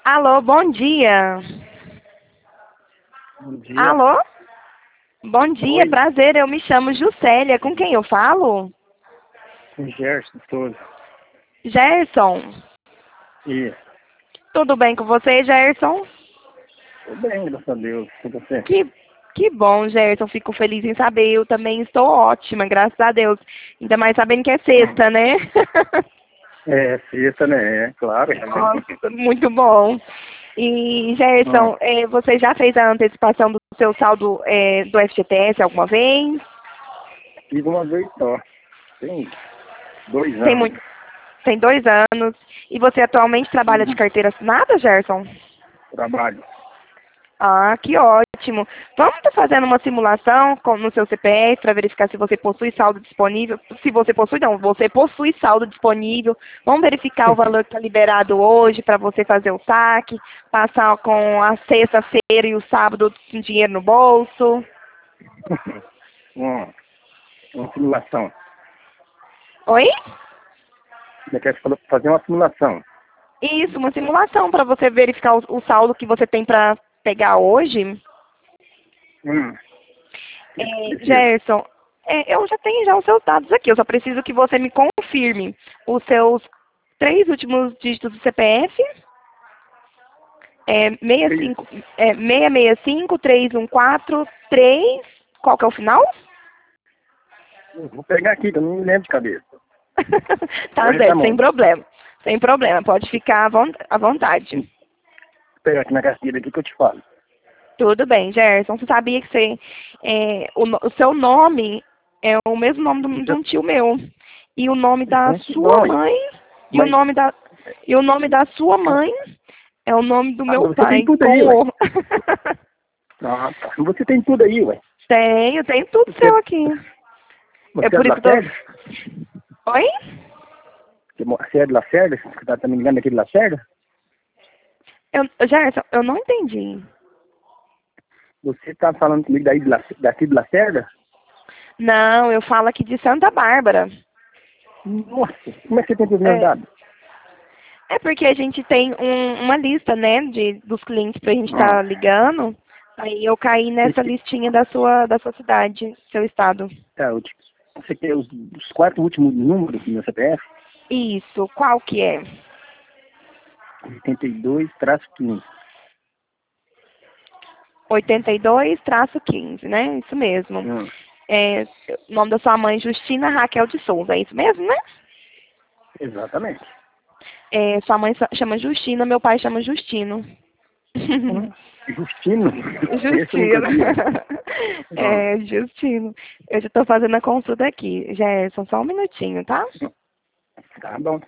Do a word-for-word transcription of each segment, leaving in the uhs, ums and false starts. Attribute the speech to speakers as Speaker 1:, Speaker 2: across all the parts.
Speaker 1: Alô, bom dia.
Speaker 2: Bom dia.
Speaker 1: Alô? Bom dia,
Speaker 2: Oi,
Speaker 1: prazer, eu me chamo Juscelia. Com quem eu falo?
Speaker 2: Gerson todo.
Speaker 1: Gerson.
Speaker 2: E
Speaker 1: Tudo bem com você, Gerson?
Speaker 2: tudo bem, graças a Deus. Com você?
Speaker 1: Que, que bom, Gerson. Fico feliz em saber. Eu também estou ótima, graças a Deus. Ainda mais sabendo que é sexta, né?
Speaker 2: É, sexta, né? É, claro.
Speaker 1: Nossa, muito bom. E,
Speaker 2: Hum,
Speaker 1: Gerson, eh, você já fez a antecipação do seu saldo eh, do F G T S alguma vez?
Speaker 2: Fiz uma vez só. Tem dois
Speaker 1: Tem
Speaker 2: anos.
Speaker 1: muito, tem dois anos. E você atualmente trabalha de
Speaker 2: Uhum.
Speaker 1: carteira assinada, Gerson?
Speaker 2: Trabalho.
Speaker 1: Ah, que ótimo. Vamos estar fazendo uma simulação com- no seu C P F para verificar se você possui saldo disponível. Se você possui, não, você possui saldo disponível. Vamos verificar o valor que está liberado hoje para você fazer o saque, passar com a sexta-feira e o sábado com dinheiro no bolso.
Speaker 2: uma, uma simulação.
Speaker 1: Oi?
Speaker 2: Você quer fazer uma simulação?
Speaker 1: Isso, uma simulação para você verificar o, o saldo que você tem para pegar hoje.
Speaker 2: Hum, o que
Speaker 1: É,
Speaker 2: precisa?
Speaker 1: Gerson, é, eu já tenho já os seus dados aqui. Eu só preciso que você me confirme os seus três últimos dígitos do C P F. É,
Speaker 2: Que isso?
Speaker 1: seis cinco, é, seis seis cinco, três um quatro, três. Qual que é o final?
Speaker 2: Eu vou pegar aqui, que eu não me lembro de cabeça.
Speaker 1: Tá
Speaker 2: Hoje tá
Speaker 1: certo, sem
Speaker 2: bom.
Speaker 1: problema. Sem problema, pode ficar à von- à vontade.
Speaker 2: Vou pegar aqui na carteira aqui que eu te falo.
Speaker 1: Tudo bem, Gerson. Você sabia que você, é, o, no- o seu nome é o mesmo nome do- de
Speaker 2: Já,
Speaker 1: um tio meu. E o nome da
Speaker 2: gente,
Speaker 1: sua
Speaker 2: bom, hein?
Speaker 1: mãe, e o
Speaker 2: Mas,
Speaker 1: nome da, e o nome da sua mãe é o nome do
Speaker 2: ah,
Speaker 1: meu
Speaker 2: mas você tem
Speaker 1: pai,
Speaker 2: tudo aí,
Speaker 1: com
Speaker 2: ué.
Speaker 1: o.
Speaker 2: Ah, tá. Você tem tudo aí, ué.
Speaker 1: Tenho, tenho tudo
Speaker 2: Você,
Speaker 1: seu aqui. É
Speaker 2: você é
Speaker 1: por
Speaker 2: de
Speaker 1: isso que eu tô.
Speaker 2: Lacerda?
Speaker 1: Oi?
Speaker 2: Você mo- você é de Lacerda? Você tá, tá me ligando aqui de Lacerda?
Speaker 1: Eu, Gerson, eu não entendi.
Speaker 2: Você tá falando comigo daí de Lac- daqui de Lacerda?
Speaker 1: Não, eu falo aqui de Santa Bárbara.
Speaker 2: Nossa, como é que você tem os meus
Speaker 1: É,
Speaker 2: dados?
Speaker 1: é porque a gente tem um- uma lista, né, de, dos clientes pra gente
Speaker 2: Ah,
Speaker 1: estar ligando. Aí eu caí nessa
Speaker 2: esse,
Speaker 1: listinha da sua, da sua cidade, seu estado.
Speaker 2: tá, eu te- você quer os, os quatro últimos números do meu C P F?
Speaker 1: Isso, qual que é?
Speaker 2: oitenta e dois traço quinze.
Speaker 1: oitenta e dois traço quinze, né? Isso mesmo.
Speaker 2: Hum,
Speaker 1: É, o nome da sua mãe, Justina Raquel de Souza, é isso mesmo, né?
Speaker 2: exatamente.
Speaker 1: É, sua mãe sa- chama Justina, meu pai chama Justino.
Speaker 2: Hum, Justino? Esse eu nunca
Speaker 1: Justino.
Speaker 2: vi, ué. Ah,
Speaker 1: É, Justino. Eu já estou fazendo a consulta aqui. Gerson, só um minutinho, tá?
Speaker 2: tá bom.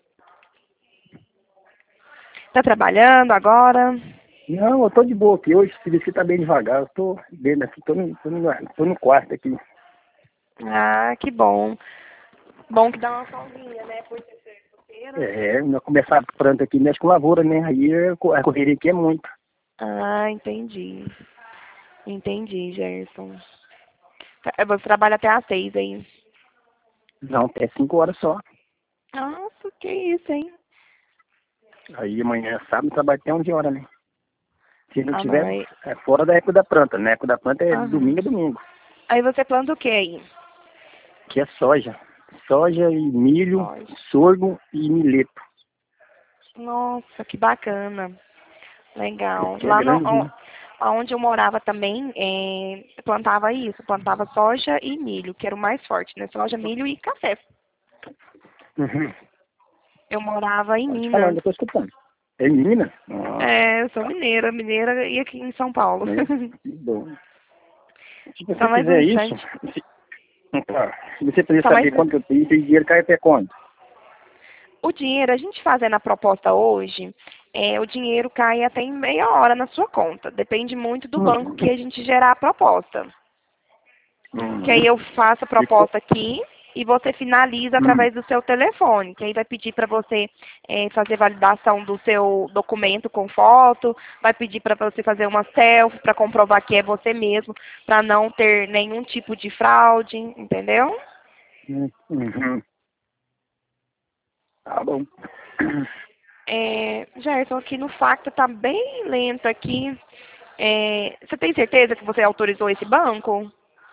Speaker 1: Tá trabalhando agora?
Speaker 2: Não, eu tô de boa aqui. Hoje o serviço tá bem devagar. Eu tô dentro aqui, tô no, tô no, tô no quarto aqui.
Speaker 1: Ah, que bom. Bom que dá uma folguinha, né? Por ser sexta-feira.
Speaker 2: É, não começar a planta aqui, mexe com lavoura, né? Aí é co- a correria aqui é muito.
Speaker 1: Ah, entendi. Entendi, Gerson. Tá, você trabalha até às seis aí.
Speaker 2: Não, até cinco horas só.
Speaker 1: Nossa, que isso, hein?
Speaker 2: Aí amanhã, sábado, trabalho até onze horas, né? Se não
Speaker 1: Ah, não.
Speaker 2: tiver,
Speaker 1: Aí,
Speaker 2: é fora da época da planta, né? A época da planta é
Speaker 1: aham.
Speaker 2: domingo a domingo.
Speaker 1: Aí você planta o que aí?
Speaker 2: Que é soja. Soja e milho,
Speaker 1: Soja.
Speaker 2: sorgo e mileto.
Speaker 1: Nossa, que bacana. Legal.
Speaker 2: Aqui é
Speaker 1: Lá no,
Speaker 2: grande,
Speaker 1: on-
Speaker 2: né?
Speaker 1: onde eu morava também, é, plantava isso, plantava soja e milho, que era o mais forte, né? Soja, milho e café.
Speaker 2: Uhum.
Speaker 1: Eu morava em
Speaker 2: Pode falar,
Speaker 1: Minas.
Speaker 2: eu tô escutando. É em Minas? Nossa,
Speaker 1: É, eu sou mineira, mineira e aqui em São Paulo.
Speaker 2: né? Que bom. Se você
Speaker 1: Só mais um
Speaker 2: fizer isso,
Speaker 1: instante.
Speaker 2: se, tá, se você precisar
Speaker 1: Só mais
Speaker 2: saber
Speaker 1: um.
Speaker 2: quanto que eu tenho, esse dinheiro cai até quanto?
Speaker 1: O dinheiro, a gente fazendo a proposta hoje, é, o dinheiro cai até em meia hora na sua conta. Depende muito do banco
Speaker 2: Uhum.
Speaker 1: que a gente gerar a proposta. Que aí
Speaker 2: Uhum.
Speaker 1: eu faço a
Speaker 2: E co-
Speaker 1: proposta aqui e você finaliza
Speaker 2: Hum.
Speaker 1: através do seu telefone, que aí vai pedir para você eh, fazer validação do seu documento com foto, vai pedir para você fazer uma selfie para comprovar que é você mesmo, para não ter nenhum tipo de fraude, entendeu?
Speaker 2: Uhum. Tá bom.
Speaker 1: É, Gerson, aqui no Facta tá bem lento aqui. É, você tem certeza que você autorizou esse banco?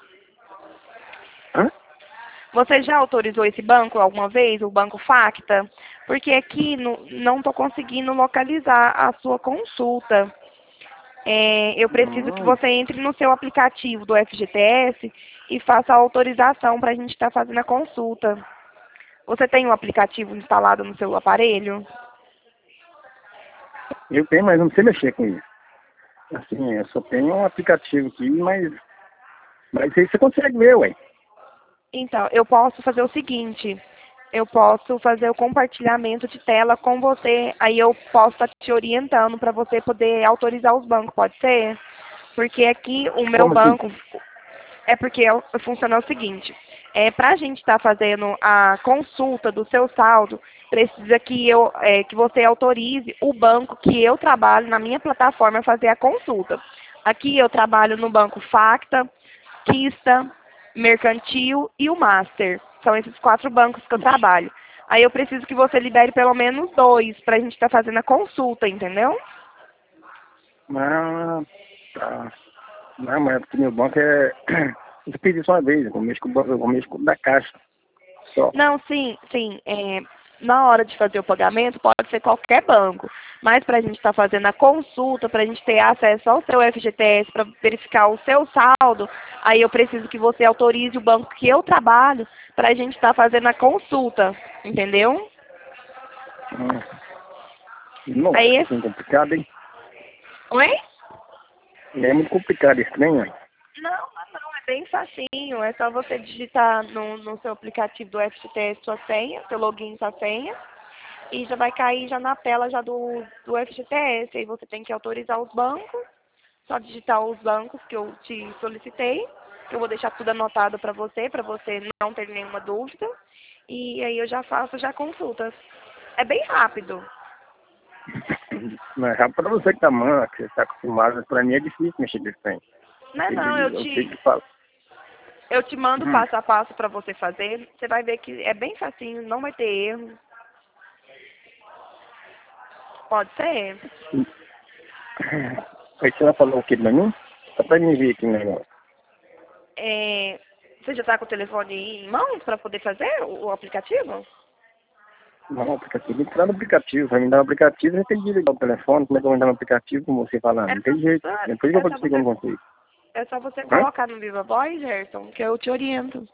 Speaker 2: Hã?
Speaker 1: Você já autorizou esse banco alguma vez, o Banco Facta? Porque aqui no, não estou conseguindo localizar a sua consulta. É, eu preciso que
Speaker 2: Hum,
Speaker 1: você entre no seu aplicativo do F G T S e faça a autorização para a gente estar fazendo a consulta. Você tem o aplicativo instalado no seu aparelho?
Speaker 2: eu tenho, mas não sei mexer com isso. Assim, eu só tenho um aplicativo aqui, mas, mas aí você consegue ver, ué.
Speaker 1: Então, eu posso fazer o seguinte, eu posso fazer o compartilhamento de tela com você, aí eu posso estar te orientando para você poder autorizar os bancos, pode ser? Porque aqui o meu
Speaker 2: Como assim?
Speaker 1: banco, é porque é o- funciona o seguinte, é, para a gente estar fazendo a consulta do seu saldo, precisa que, eu, é, que você autorize o banco que eu trabalho na minha plataforma a fazer a consulta. Aqui eu trabalho no banco Facta, Kista, Mercantil e o Master. São esses quatro bancos que eu trabalho. Aí eu preciso que você libere pelo menos dois para a gente estar fazendo a consulta, entendeu?
Speaker 2: Ah, tá. Não, mas é porque meu banco é. Eu fiz isso uma vez, eu mexo com o banco, eu mexo com o da Caixa. Só.
Speaker 1: Não, sim, sim. É, na hora de fazer o pagamento, pode ser qualquer banco. Mas para a gente estar fazendo a consulta, para a gente ter acesso ao seu F G T S, para verificar o seu saldo, aí eu preciso que você autorize o banco que eu trabalho para a gente estar fazendo a consulta, entendeu?
Speaker 2: Hum. Nossa,
Speaker 1: Aí,
Speaker 2: assim, complicado, hein?
Speaker 1: oi?
Speaker 2: É muito complicado esse trem, ué.
Speaker 1: Não, não, não, é bem facinho. É só você digitar no, no seu aplicativo do F G T S sua senha, seu login e sua senha. E já vai cair já na tela já do, do F G T S. Aí você tem que autorizar os bancos. Só digitar os bancos que eu te solicitei. Que eu vou deixar tudo anotado para você, para você não ter nenhuma dúvida. E aí eu já faço já consultas. É bem rápido.
Speaker 2: Mas é pra você que tá manca, que você tá acostumado, mas pra mim é difícil mexer desse trem.
Speaker 1: Não é não, eu
Speaker 2: Eu, eu sei
Speaker 1: te,
Speaker 2: que falo.
Speaker 1: eu te mando
Speaker 2: Hum.
Speaker 1: passo a passo para você fazer. Você vai ver que é bem facinho, não vai ter erro. Pode ser?
Speaker 2: Aí você vai falar o que pra mim? Só pra mim ver aqui o negócio.
Speaker 1: É, você já está com o telefone em mãos para poder fazer o, o aplicativo?
Speaker 2: Não, o aplicativo, entrar no aplicativo, vai me dar um aplicativo, eu tenho que ligar o telefone, como é que eu vou entrar no aplicativo com você falando?
Speaker 1: É
Speaker 2: Não tem jeito.
Speaker 1: só,
Speaker 2: Depois eu
Speaker 1: é
Speaker 2: vou
Speaker 1: só
Speaker 2: conseguir um
Speaker 1: você,
Speaker 2: consigo.
Speaker 1: é só você
Speaker 2: Hã?
Speaker 1: colocar no Viva Voz, Gerson, que eu te oriento.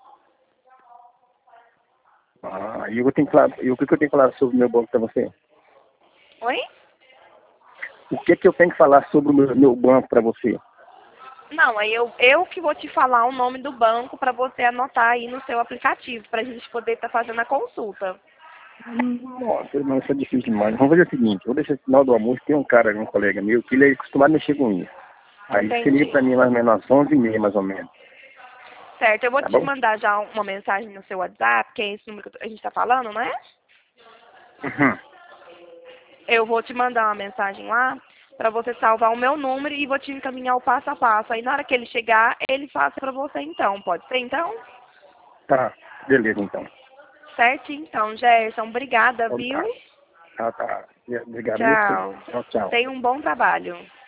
Speaker 2: Ah, e eu tenho que falar, e o que, que eu tenho que falar sobre o meu banco pra você?
Speaker 1: Oi?
Speaker 2: O que que eu tenho que falar sobre o meu, meu banco pra você?
Speaker 1: Não, aí eu, eu que vou te falar o nome do banco para você anotar aí no seu aplicativo, para a gente poder estar fazendo a consulta.
Speaker 2: Nossa, não, isso é difícil demais. Vamos fazer o seguinte, vou deixar esse final do almoço, tem um cara, um colega meu, que ele é acostumado a mexer com isso. Aí você liga
Speaker 1: Entendi.
Speaker 2: pra mim mais ou menos às onze e meia, mais ou menos.
Speaker 1: Certo, eu vou
Speaker 2: Tá
Speaker 1: te
Speaker 2: bom?
Speaker 1: mandar já uma mensagem no seu WhatsApp, que é esse número que a gente está falando, não é?
Speaker 2: Uhum.
Speaker 1: Eu vou te mandar uma mensagem lá para você salvar o meu número e vou te encaminhar o passo a passo. Aí na hora que ele chegar, ele faça para você então. Pode ser então?
Speaker 2: Tá, beleza então.
Speaker 1: Certo? Então, Gerson, obrigada,
Speaker 2: Então
Speaker 1: viu?
Speaker 2: tá. Tá, tá. Obrigado, você.
Speaker 1: Tchau.
Speaker 2: Tchau, tchau.
Speaker 1: Tenha um bom trabalho.